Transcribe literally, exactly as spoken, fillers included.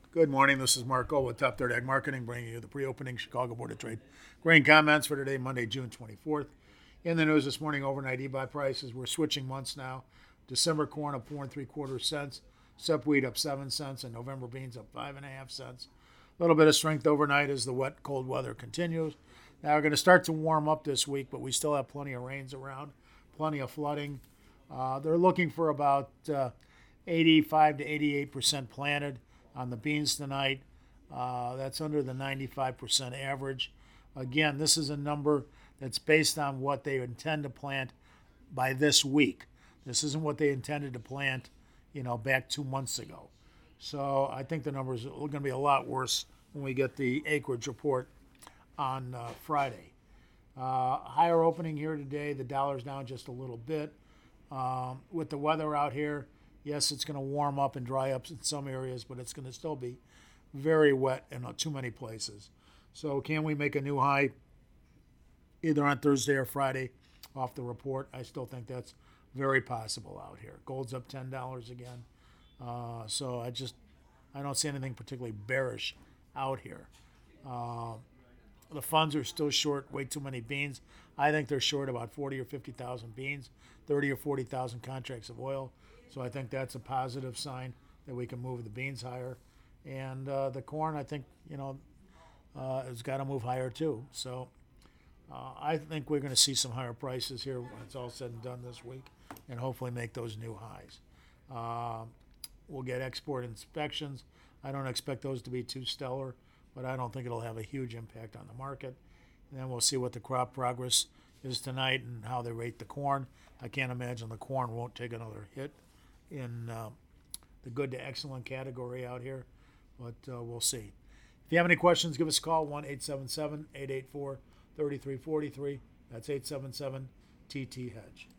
Good morning. This is Marco with Top Third Ag Marketing, bringing you the pre-opening Chicago Board of Trade grain comments for today, Monday, June twenty-fourth. In the news this morning, overnight e-buy prices. We're switching months now. December corn up four and three quarters cents, sep wheat up seven cents, and November beans up five and a half cents. A little bit of strength overnight as the wet, cold weather continues. Now we're going to start to warm up this week, but we still have plenty of rains around, plenty of flooding. Uh, they're looking for about uh, eighty-five to eighty-eight percent planted on the beans tonight. Uh, that's under the ninety-five percent average. Again, this is a number that's based on what they intend to plant by this week. This isn't what they intended to plant, you know, back two months ago. So I think the numbers are going to be a lot worse when we get the acreage report on uh, Friday. Uh, higher opening here today. The dollar's down just a little bit. Um, with the weather out here, yes, it's going to warm up and dry up in some areas, but it's going to still be very wet in uh, too many places. So can we make a new high either on Thursday or Friday off the report? I still think that's very possible out here. Gold's up ten dollars again. Uh, so I just, I don't see anything particularly bearish out here. Uh, the funds are still short way too many beans. I think they're short about forty or fifty thousand beans, thirty or forty thousand contracts of oil. So I think that's a positive sign that we can move the beans higher. And uh, the corn, I think, you know, uh, has got to move higher too. So uh, I think we're going to see some higher prices here when it's all said and done this week, and hopefully make those new highs. Uh, we'll get export inspections. I don't expect those to be too stellar, but I don't think it'll have a huge impact on the market. And then we'll see what the crop progress is tonight and how they rate the corn. I can't imagine the corn won't take another hit in uh, the good to excellent category out here, but uh, we'll see. If you have any questions, give us a call, one eight seven seven, eight eight four, three three four three. That's eight seven seven T T Hedge.